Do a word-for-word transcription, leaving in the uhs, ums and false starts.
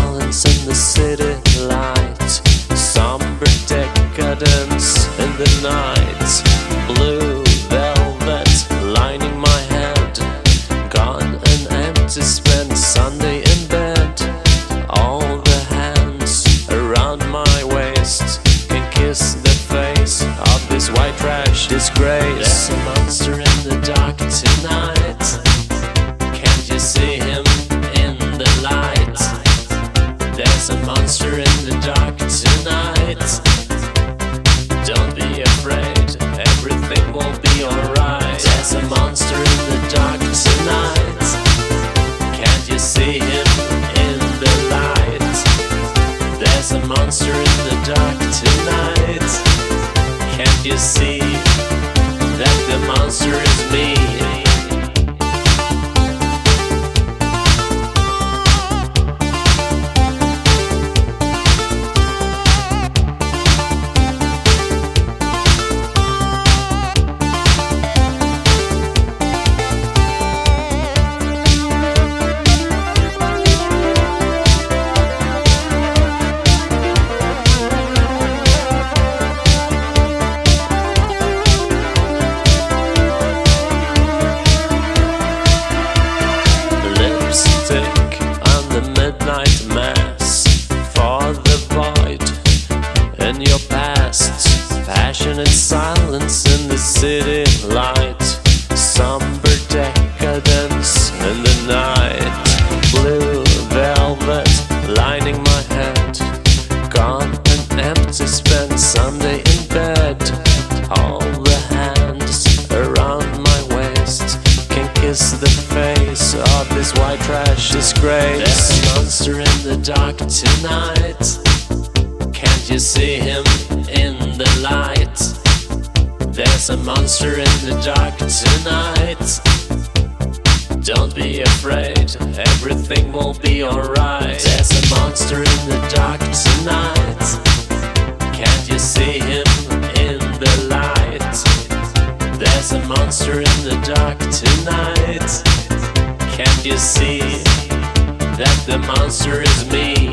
silence in the city light, somber decadence in the night, blue velvet lining my head, gone and empty, spent Sunday in bed. All the hands around my waist can kiss the face of this white trash disgrace. There's a monster in the dark tonight, can't you see him in the light? There's a monster in the dark tonight, don't be afraid, everything will be alright. There's a monster in the dark tonight, can't you see him in the light? There's a monster in the dark tonight, can't you see that the monster is me? Midnight mass for the void in your past, passionate silence in the city light, somber decadence in the night, blue velvet lining my head, gone and empty, spent Sunday in bed. All the hands around my waist can kiss the face of this white trash disgrace. There's a monster in the dark tonight, can't you see him in the light? There's a monster in the dark tonight, don't be afraid, everything will be alright. There's a monster in the dark tonight, can't you see him in the light? There's a monster in the dark tonight, can't you see that the monster is me?